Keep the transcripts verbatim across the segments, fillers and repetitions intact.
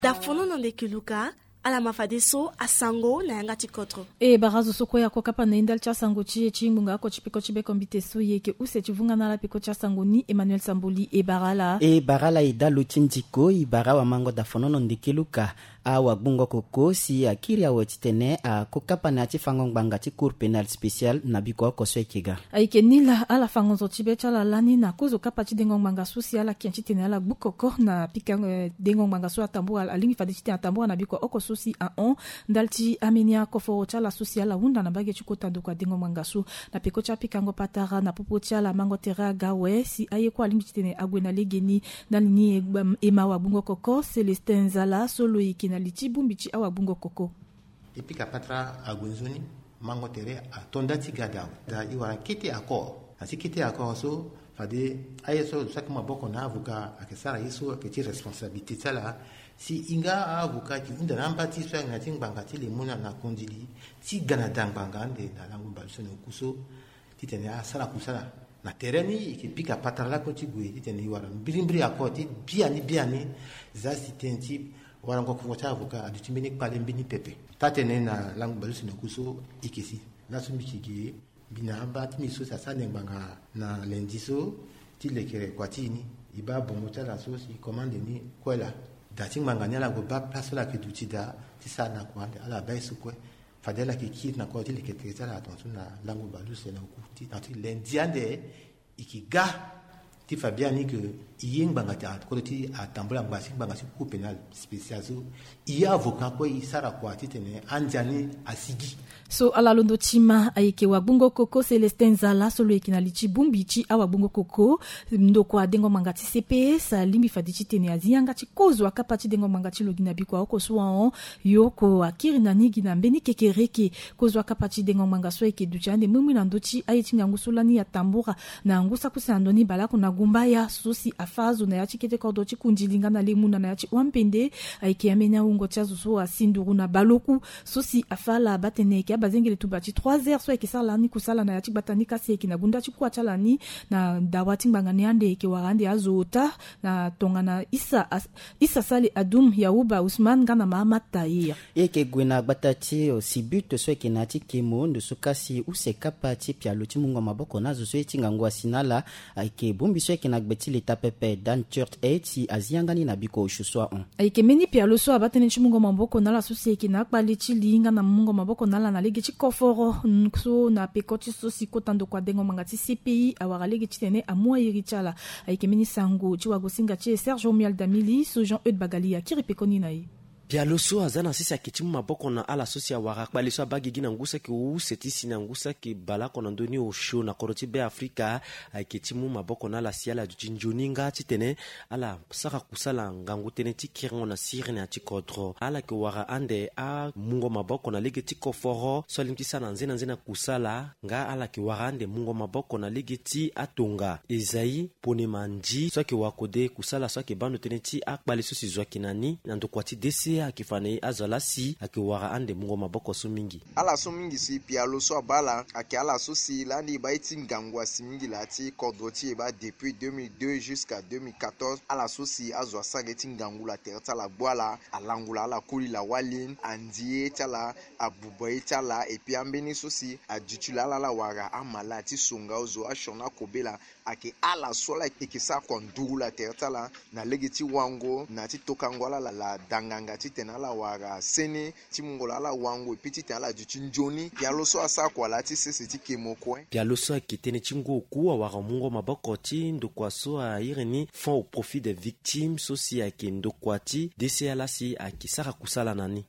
dafono nonde kiluka ala mafadeso asango na yanga chikotro e barazo soko ya kwa kapa na indal cha sango chi chingunga ko chipiko chibe kombite so yeke use chivunga na la piko cha sango ni Emmanuel Samboli e barala e barala ida lutindiko i barawa mango dafono nonde kiluka awa bungo koko si akiri awo titene a kokapa na tifango banga ti cour pénal spécial na biko ko swekega aike nila ala fango zo chibe chala lani na kozo kapa ti dengo banga social ala kianchi tene ala bukoko na pika dengo banga so atambo ala lingi fadi ti atambo na biko oko sosi a on dalti amenia kofo chala social la wunda na bage chukota do kwa dengo banga so na piko cha pika ngo patara na popo chala mango tera gawe si aye kwa lingi tene agwe na legeni dalini ema wa bungo koko Celestin Zala solo iki na liti bumbichi awa bungo koko epi kapatra agunzoni mango tere atonda tigada da iwara kiti ako asi kiti ako so fade ayeso chaque maboko na avuka akesara yeso aketi responsabilité sala si inga avuka ki unda namba ti so na tingbanga ti lemuna na kondili ti gana danganga nde na langu balso no kuso ti tene asala kusala na tereni ki pika patra la ko ti gwe ti tene iwara mbilimbri ako ti biani biani za si tenti wala ngoko fota avoka adutimbini pale mbini pepe tatene na langu balusi no kuso ikisi na sumbiki bina bat miso sa sa nembanga na lendiso ti lekere kwatini iba bomota la so si commande ni kwela dati manganya la go ba place la ke dutida ti sa na kwande ala baisu kwe fadela ke kit na kwati lekere ta la attention na langu balusi na kuti tanti lendiande ikiga ti fabiani que yeng bangata ko ti atambula ngasi bangasi ku penal spécial so iya avocat ko isara ko atitene anjani asigi so ala londo tima ayeke wa bungo koko Celestin Zala solo ekina lichi bumbichi awa bungo koko ndo kwa dengo mangati C P S limbi fadichi tene azianga ti kozo akapati dengo mangati logina biko oko so yoko akiri na nigi na mbeni kekereke kozo akapati dengo mangaso eke duchande mumwi na ndochi ayetinga ngusulani ya tambura na ngusa kusandoni balako na gumbaya sosi afazo na yachi kete kordo ti kundilinga na lemuna na yachi wampende ayeke amena ungo chazo so asinduru na baloku sosi afala batene ke bazengele tubati trois heures so ekisala ni kusala na yachi batani kasi eki na bunda chi kwachala ni na dawati mbangane ande ke warande azota na tongana isa as, isa sale adum yauba Usman gana mamata ya eke gwena batati o sibute so ekinati kemo ndo sukasi usekapati pya loti mungo maboko nazo so etinga ngwa sinala ayeke bombi so ekina gbeti leta pepe dan church eighty aziangani na biko shuswa on ayeke meni pya lo so abatene chi mungo maboko nala so se ekina kpali chi linga na mungo maboko nala na lege chi koforo so na pekoti so si kotando kwa dengo mangati C P I awara lege chi tene amua irichala ayeke meni sango chi wagosinga chi Serge Omial Damili so Jean Eudes Bagalia kiri pekoni na ye Pialoso azana sisi akitimu maboko na ala sosi ya wara baliso abagi gina ngusa ki usetisi na ngusa ki balako na ndoni o show na koroti be Afrika akitimu maboko na ala siala jinjoninga titene ala saka kusala ngangu tene tikirango na siri na tikodro ala ki wara ande a mungo maboko na lege tiko foro so limtisa na nzena nzena kusala nga ala ki wara ande mungo maboko na lege ti atonga Ezai pone manji so ki wakode kusala so ki bando tene ti akbaliso si zwa kinani na ndokwati desi akifane azalasi akiwara ande mungo maboko sumingi ala sumingi si pialo so abala aki ala so si lani ba iti ngangwa simingi lati kodoti ba depuis deux mille deux jusqu'à deux mille quatorze ala so si azwa sageti ngangula terta la boala alangula ala kuli la walin andie tala abuboy tala et puis ambeni so si adutula la la wara amala ti songa ozo ashona kobela aki ala so la ekisa kondula terta la na legeti wango na ti tokangwala la, la danganga ti tena la wara sene ti mungola la wango epiti tena la duti njoni pialo so asa kwa la ti sese ti kemo kwe pialo so kitene chingo ku awara mungo maboko ti ndokwa so a ireni fond au profit des victimes so si aki ndokwa ti desi ala si aki sara kusala nani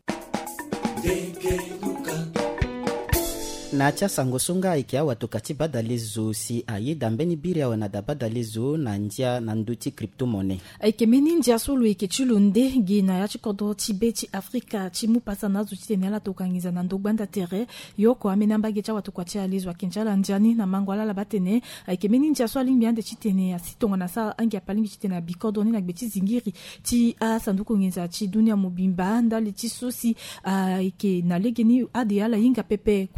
na cha sangosonga ikia watokati badalezo si aye dambeni biria wana da badalezo na ndia na nduti cryptomone aike meni ndia solo ike chulunde gina ya chikodo tibeti Afrika chimu pasa nazo chitenela tokangiza na ndogbanda tere yoko amena mbage cha watokwati alizwa kinjala njani na mangwala la batene aike meni ndia so alimbi ande chitene asitonga na sa angi apalingi chitena bikodo ni na gbeti zingiri ti a sanduku ngiza chi dunia mobimba ndali ti sosi aike na legeni ade ala inga pepe kusala so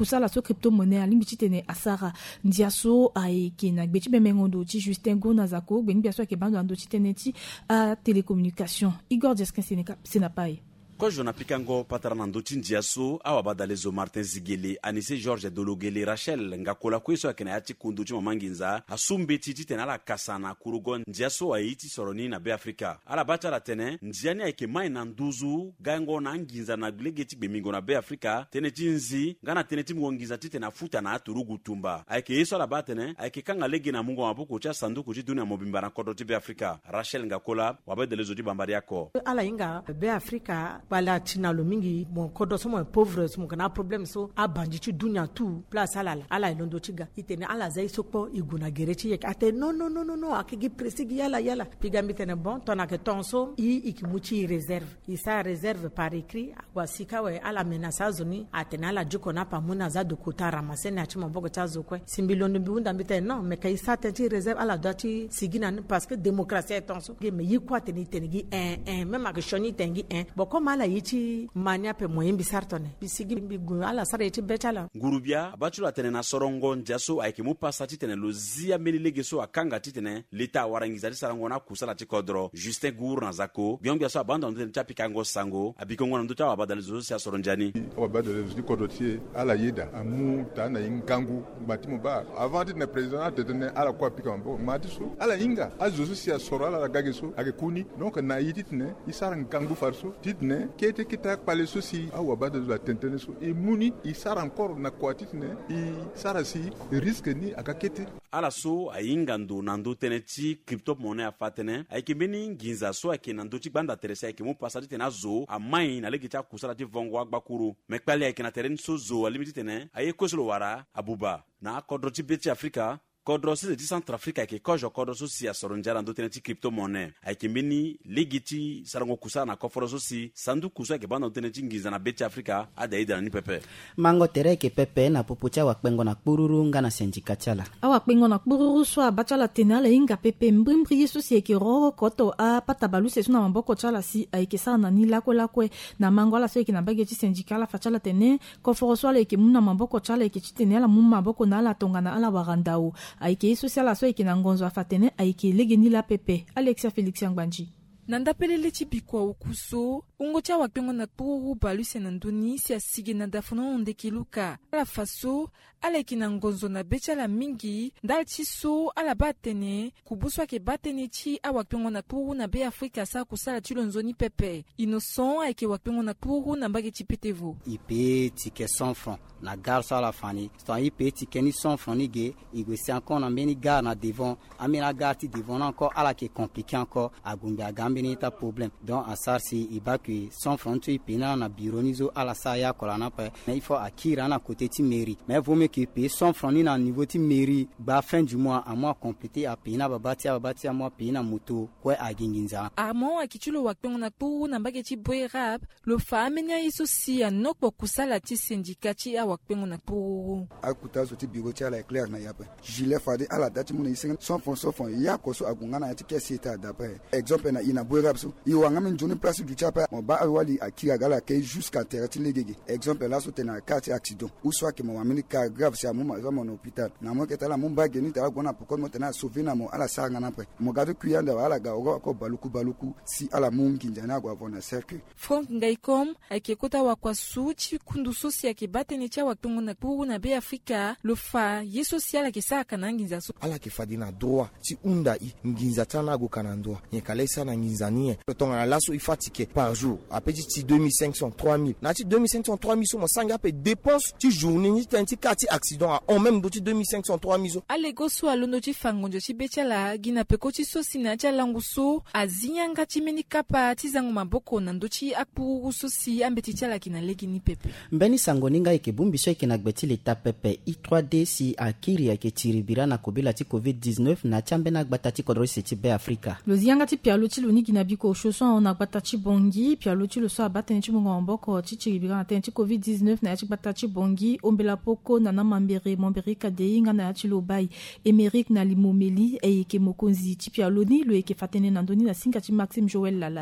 crypto-monnaie alimbi ti tene asara ndia so ayeke na gbe ti bemengondo ti Justin Go na zako gbe ngbia so ayeke bando ando ti tene ti a télécommunication Igor Jeskin Senapai. Ko jona pikango patarana ndoti ndiaso awa badalezo Martin Zigele Anise George Dologele Rachel ngakola kweso akena yati kundu chima manginza asumbe titi tena la kasana kurugon ndiaso aiti soroni na be Afrika ala bata la tene ndiani aike mai na nduzu gango na nginza na glegeti bemingo na be Afrika tene tinzi ngana tene timu nginza tite na futa na aturugu tumba aike yeso ala batene aike kanga lege na mungo maboko cha sanduku ti dunia mobimba na kodo ti be Afrika Rachel ngakola wabedelezo ti bambari yako ala inga be Afrika bala tina lo mingi mon kodo so mo pauvre so mo kana problem so abanji ti dunia tu place ala ala ilondo tiga itene ala zai sokpo iguna gereti yek ate no no no no no akigi presigi yala yala piga mitene bon tona ke tonso i ikimuchi reserve isa reserve par écrit agwa sikawe ala menasa zoni atene ala jiko na pamuna za do kota ramasene achimo bogo chazo kwe simbilondo biunda mitene no me kai sa tenti reserve ala dati sigina parce que démocratie tonso ge me yikwa teni teni gi un un même ak shoni tengi un boko mala yiti mania pe moyembi sartone bisigi bigu ala sare yiti betala ngurubia abachula tene na sorongo njaso aike mu pasati tene lozia melilege so akanga titene leta warangiza ti sarango na kusala ti kodro Justin Gour na zako biongia so abanda ndene chapikango sango abikongo na nduta wabadalizo so soronjani wabadalizo ti kodro ti ala yeda amu tana ingangu batimo ba avant de président de tene ala kwa pikambo matiso ala inga azoso si asoro ala gageso ake kuni donc na yiti tene isara ngangu farso titne kete kita pale sosi awa bada la tentene so e muni isara encore na kwatitne i sara si risque ni akakete ala so ayinga ndo nando tene ti crypto monnaie afatene ayike beni nginza so ayike nando ti banda teresa ayike mu pasati tene zo amai na legi ta kusala ti vongo agbakuru mekpali ayike na tereni so zo alimiti tene aye kosolo wara abuba na kodro ti beti Afrika kodro si ti Centrafrique ayeke kojo kodro so si asoro njara ndo tene ti crypto monnaie ayeke mbeni legi ti sarango kusala na koforo so si sandu kuso ayeke banda tene ti nginza na beti Afrika ada ida na ni pepe mango tere ayeke pepe na pupu ti awakpengo na kpururu nga na sendika ti ala awakpengo na kpururu so abacha la tene ala hinga pepe mbrimbri ye so si ayeke roro koto apata baluse so na maboko ti ala si ayeke sara na ni lakuelakue na mango ala so ayeke na bage ti sendika ala fa ti ala tene koforo so ala ayeke mu na maboko ti ala ayeke ti tene ala mu maboko na ala tongana ala warandao ayeke so si ala so ayeke na ngonzo afa tene ayeke lege ni la pepe Alexia Felix Yangbanji nanda pelele ti bikua ukuso ungo ti awakpengo na kpururu baluse na ndöni si asigi na dafono ndeki luka ala fa so ala yeke na ngonzo na be ti ala mingi ndala ti so ala ba atene kubu so ayeke ba tënë ti awakpengo na kpururu na be Afrika sara kusala ti lo nzoni pepe innocent ayeke wakpengo na kpururu na mbage ti petevo i peut tike cent francs na gare so ala fani so i peut tike ni cent francs ni ge i go si encore na mbeni gare na devant ambeni na gare ti devant na encore ala yeke compliqué encore agungi agambeni ta problème donc a sara si i ba yeke cent francs ti i peut na na bureau ni zo ala sara ya akola na ape mais il faut akiri ana côté ti mairie mais vaut mieux que paye cent francs ni na niveau ti mairie gba fin du mois a mois complété a paye na baba ti ababa ti a mois paye na moto kue agingi nzara amo ayeke ti lo wakpengo na kpururu na mbage ti boy rap lo fa ameni aye so si anokpo kusala ti sendika ti awakpengo na kpururu akuta so ti bureau ti ala éclair na yape gilet fade ala da ti mu na e senga cent francs cent francs ya ko so agunga na ya ti kesi ti adape exemple na ina boy rap so i wanga min joni place du ti ape mo ba wali akiri agala ke jusqu'à terre ti legege exemple la so tene na cas ti accident ou soit ke mo ameni cas grave si amu ma zo mo na hôpital na mo ke tala mo ba geni ta gona pokon mo tena sauver na mo ala sanga na pre mo gadu kuyanda ala ga ogo ko baluku baluku si ala mungi njana gwa vona cercle Frank Ngaikom ayeke kota wakwasu ti kundu so si ayeke ba tënë ti awakpengo na kpururu na be Afrika lo fa ye so si ala yeke saraka na nginza so ala yeke fade na droit ti hunda i nginza ti ana agoka na ndöa yeke ala e sara na nginza ni e lo tongana laso i fa tike par jour ape ti ti deux mille cinq cents trois mille na ti deux mille cinq cents trois mille so mo sanga ape dépense ti journée ni tënë ti kâ ti accident a on même do ti deux mille cinq cents trois mille so alego so alondo ti fangonzo ti be ti ala gi na peko ti so si na ti alangu so azianga ti mbeni kapa ti zango maboko na ndö ti akpururu so si ambeti ti ala yeke na legi ni pepe mbeni sango ni nga yeke bungbi so yeke na gbe ti leta pepe i trois D si akiri ayeke tiri bira na kobela ti covid dix-neuf na ti ambeni agbata ti kodro si ti be Afrika lo zianga ti pialo ti lo ni gi na biko osho so aona agbata ti bongi pialo ti lo so aba tënë ti mungo maboko ti tiri bira na tënë ti covid dix-neuf na ya ti gbata ti bongi ombela poko na na mambere momberi kadei nga na ya ti lo bai Emerick na limomeli e yeke mokonzi ti pialo ni lo yeke fa tënë na ndöni na singa ti Maxime Joël Lalai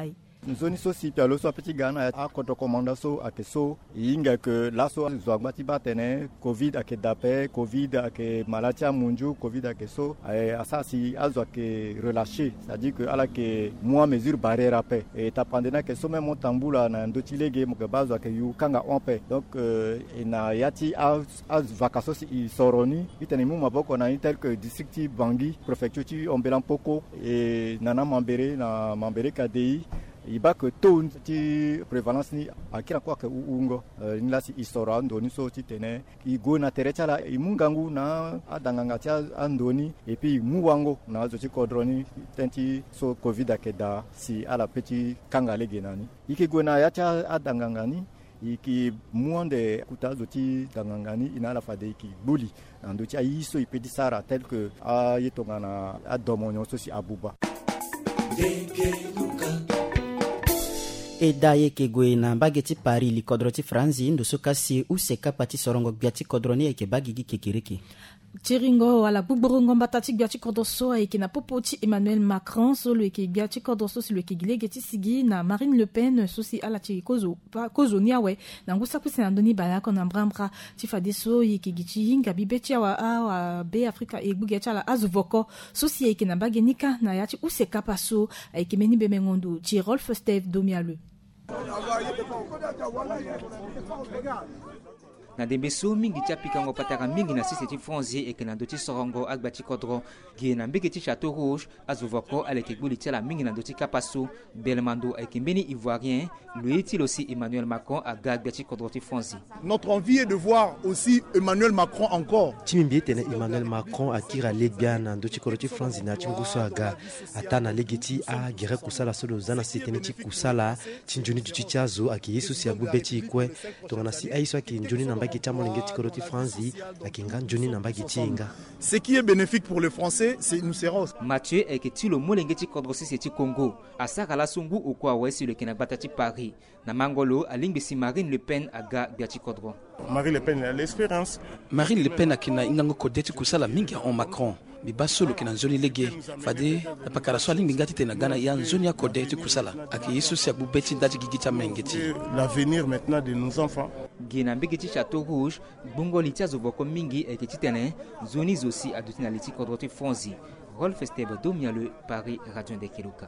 nzoni so si pialo so petit gana a koto komanda so akeso inga ke laso zwagmati batene covid ake dape covid ake malatia munju covid ake so asasi azwa ke relâcher, c'est-à-dire que ala ke moi mesure barrière ape et tapandena ke so même montambula na ndotilege mo ke bazwa ke yu kanga onpe donc ina yati az vacasso si soroni itene mu maboko na tel que district Bangui préfecture ti Ombelan-Poko et nana Mambere na Mambere K D I iba que tout ti prévalence ni akira kwa ke ungo ni la si isora ndoni so ti tene igo na terecha la imungangu na adanganga ti andoni et puis muwango na zo ti kodroni tenti so covid akeda si ala petit kangale genani ikigo na ya cha adanganga ni iki muande kutazo ti dangangani ina la fade iki buli ando ti ayiso ipedi sara tel que a yetongana adomonyo so si abuba eda ye ke gwe na mbage ti pari li kodro ti franzi ndo so kasi useka pati sorongo gbia ti kodroni e ke bagi gi kekiriki Chiringo ala buburongo batati gbiati kordoso e na popoti Emmanuel Macron so le ke gbiati kordoso si le ke gile geti sigi na Marine Le Pen so si ala ti kozo pa kozo niawe na ngusa ku senandoni bala ko na brambra ti fadeso e ke giti hinga bibeti wa a be Afrika e bugeti ala azuvoko so si e ke na bagenika na yati useka paso e ke meni be mengondo ti Rolf Steve Domialu na dembeso mingi tia pikango pataka mingi na sisi ti fonzi e ke na doti sorongo agbati kodro gi na mbege ti Château Rouge azuvoko aleke gbuli tia la mingi na doti kapaso belmando e ke mbeni ivoirien lui ti aussi Emmanuel Macron aga agbati kodro ti fonzi. Notre envie est de voir aussi Emmanuel Macron encore. Timimbi tene Emmanuel Macron akira legbia na doti kodro ti fonzi na tinguso aga atana legeti a gire kusala solo zana siteni ti kusala tinjuni ti tiazo aki Yesu si abu beti kwe tongana si aiso aki njuni na ce qui est bénéfique pour les Français, c'est nous serons. Mathieu est que tu le molengeti kodro si c'est Congo. Asaka la sungu ou quoi ouais sur le Kenabatati Paris. Na Mangolo a lingisi Marine Le Pen aga biati kodro. Marine Le Pen a l'expérience. Marine Le Pen a kina ingango kodeti kusala mingi en Macron. Bibasolo kina nzoni lege fade na pakara swali ngati tena gana ya nzoni ya kodeti kusala aki Yesu si abu beti ndati gigita mengeti l'avenir maintenant de nos enfants gina mbegeti Château Rouge bongo litia zoboko mingi eketi tene zoni zosi adutina liti kodroti fonzi Rolf Steve Domialu Paris Radio de Kiluka.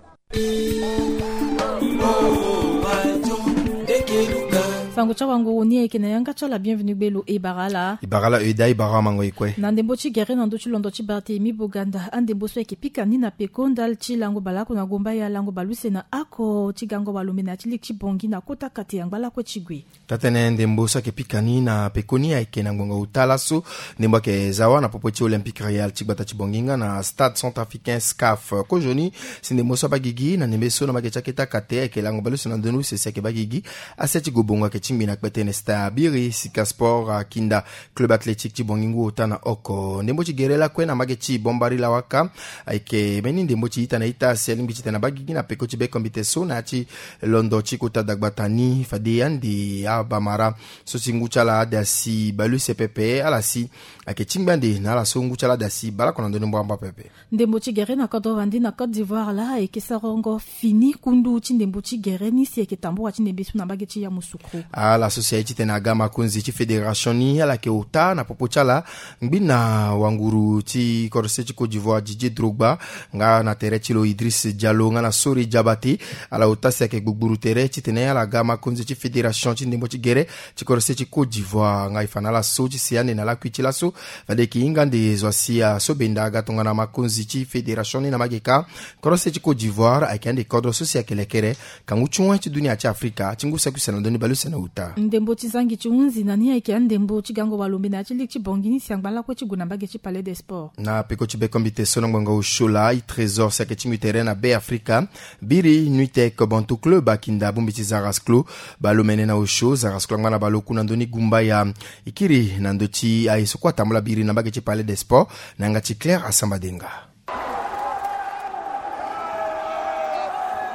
Sango cha wango ni eke na yanga cha la bienvenue belo e barala ibarala eda ibara mango ikwe na ndembo chi gere na ndochi londo chi barte mi boganda andembo so eke pika ni na pekonda chi lango balako na gomba ya lango baluse na ako chi gango balome na chi likchi bongi na kota kate yang balako chigwe tatene ndembo so eke pika ni na pekoni ya eke na ngonga utalaso ndembo ke zawa na popoti olympique real chi bata chi bonginga na stade centrafricain S C A F ko joni sindembo so bagigi na nembeso na magecha keta kate eke lango baluse na ndonu se seke bagigi aseti gobonga ke chimbi na kwetene sta biri sika sport kinda club athletic chibongingu otana oko ndembo chigerela kwena magechi bombari la waka aike meni ndembo chi itana ita selimbi chitana bagigi na peko chibe kombite so na chi londo chikota dagbatani fadiandi abamara so singu chala dasi balu cpp ala si ake chimbande na la songu chala dasi bala kona ndo mbamba pepe ndembo chigere na Côte d'Ivoire na Côte d'Ivoire la eke sarongo fini kundu chi ndembo chigere ni si eke tambo wachine besu na bagechi ya musukru a la society tena gama kunzi chi federation ni ala ke uta na popochala ngbina wanguru ti korse chi Côte d'Ivoire Didier Drogba nga na tere chilo Idriss Diallo nga na Sori Diabaté ala uta se ke gbugburu tere chi tena ala gama kunzi chi federation chi ndembo chi gere chi korse chi Côte d'Ivoire nga ifana la so chi siane na la kwichi la so vade ki ingande zosia so benda ga tonga na makunzi chi federation ni na mageka korse chi Côte d'Ivoire akende kodro sosia kelekere kanguchwa chi dunia cha Afrika chingusa kusana ndoni baluse na uta ndembo chizangi chiunzi nani yake ndembo chigango balombe na chili chibongini siangala kwa chiguna mbage chi Palais des Sports na peko chibe kombite sono ngonga ushola i trésor sake chimu terrain be Africa biri nuite ko bantu club akinda bumbi chizaras club balomene na usho zaras club ngana baloku na ndoni gumba ya ikiri na ndochi aiso kwa tamula biri na mbage chi Palais des Sports na ngati Claire Asambadenga.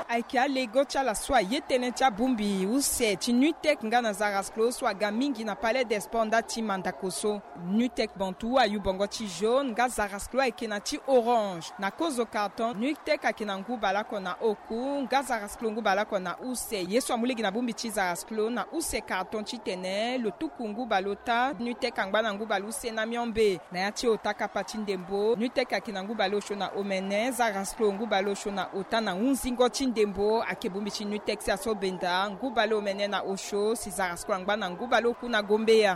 aikia lego tia la swa yetene tia bumbi use ti nutek nga na zarasklo swa ga mingi na palais des sports nda ti mandakoso nutek bantu ayu bongo ti jaune nga zarasklo aike na ti orange na kozo carton nutek ake na ngu balako na oku nga zarasklo ngu balako na use ye so amulegi na bumbi ti zarasklo na use carton ti tene lo tuku ngu balota nutek angba na ngu baluse na miombe na ya ti otaka pa ti ndembo nutek ake na ngu balosho na omene zarasklo ngu balosho na ota na unzingo ti ndembo ake bumbi ti nutek si aso benda ngu balo omene na osho si zarasklo angba na ngu balo ku na gombeya.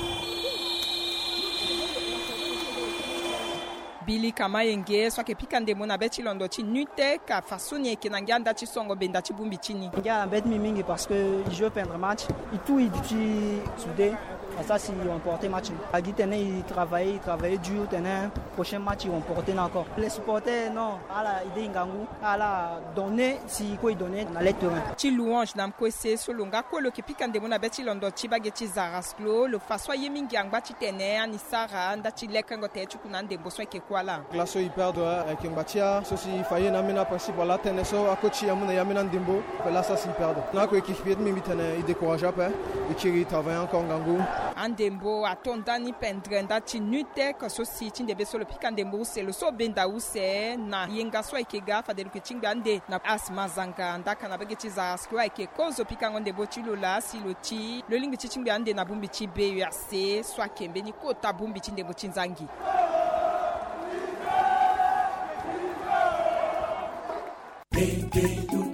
Billy Kamayenge soit que pikande mona beti londo ti nutek a fasoni ke na nganda ti songo benda ti bumbi tini ngia bet mi mingi parce que il joue peindre match et tout il dit soudé ça si on porter match agi tene il travailler il travailler dur tene prochain match ils vont porter encore les supporters non ala idée ngangu ala donner si quoi donner na le terrain ti louange nam ko se solonga ko lo ke pikande mona beti londo ti bageti zarasklo le faso yemingi angba ti tene ani sara nda ti lekango te ti kunande boso ke voilà. Classo i perdo avec Mbatia, ceci faye na mina principe la teneso a coach yamuna yamina ndimbo, là ça si perdo. Na ko équipe mi mitene i décourage pas, et qui travaille encore ngangu. Andembo atondani pendrenda ti nutek ceci ti ndebe solo pikandembo c'est le so benda use na yenga so ikega fa de kuchinga ande na asma zanga ndaka na begeti za skwa ike kozo pikango ndebo ti lola si loti le lingi ti chinga ande na bumbi ti B U R C so kembe ni kota bumbi ti ndebo ti nzangi. They, they do